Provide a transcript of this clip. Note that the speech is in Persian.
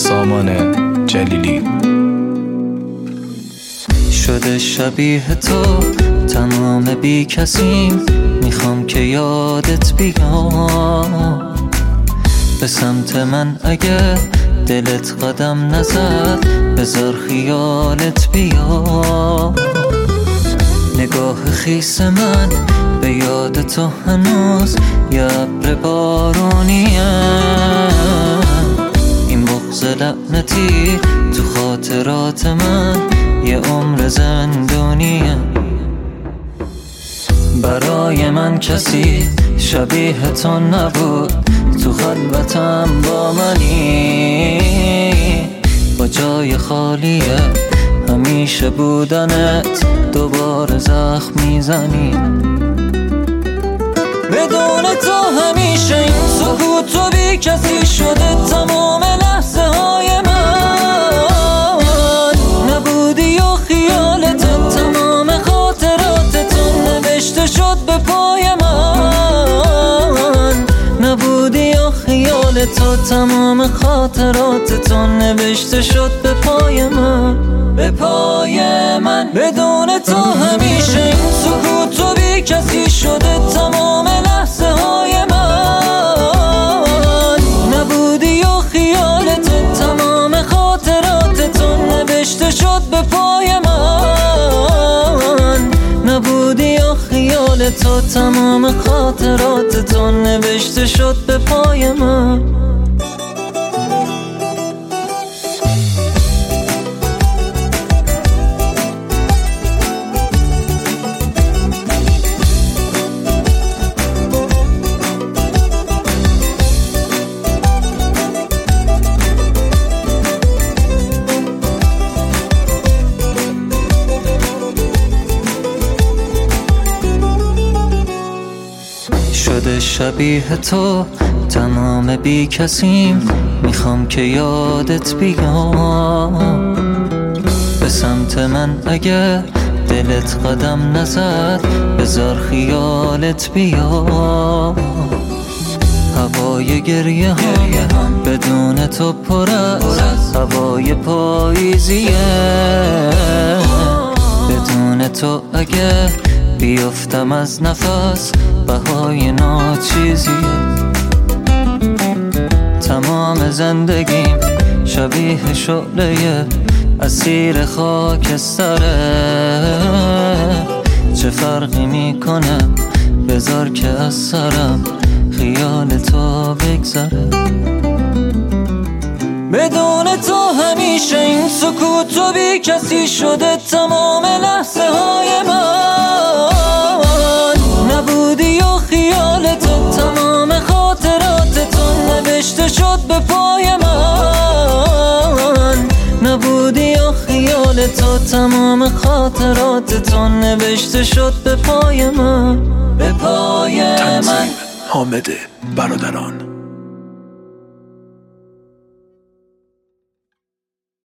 سامان جلیلی. شده شبیه تو تمام بی کسیم، میخوام که یادت بیام. به سمت من اگه دلت قدم نزد، بذار خیالت بیا. نگاه خیس من به یاد تو هنوز یه ابر بارونیه. این بغض لعنتی تو خاطرات من یه عمر زندونیه. برای من کسی شبیه تو نبود، تو خلوتم با منی. با جای خالیه همیشه بودنت، دوباره زخم میزنی. بدون تو همیشه این سکوت و بی کسی شده تمام لحظه های من. نبودی و خیالت تمام خاطراتتون نوشته شد به پای من. نبودی و خیالت تمام خاطراتتون نوشته شد به پای من، به پای من. بدون تو همیشه این سکوت و بی کسی شده تمام لحظه های من. نبودی و خیالت تمام خاطراتتون نوشته شد به پای من. نبودی و خیالت تمام خاطراتتون نوشته شد به پای من. شده شبیه تو تمام بی کسیم، میخوام که یادت بیام. به سمت من اگه دلت قدم نزد، بذار خیالت بیا. هوای گریه هم بدون تو پر از هوای پاییزیه. بدون تو اگه بیفتم از نفس، بهای ناچیزیه. تمام زندگیم شبیه شعله اسیر خاکستره. چه فرقی میکنه بذار که از سرم خیال تو بگذره. بدون تو همیشه این سکوت و بی کسی شده تمام لحظه های من. نبودی و خیالت تمام خاطراتتون نوشته شد به پای من. نبودی و خیالت تمام خاطراتتون نوشته شد به پای من، به پای من. تنظیم حامد برادران.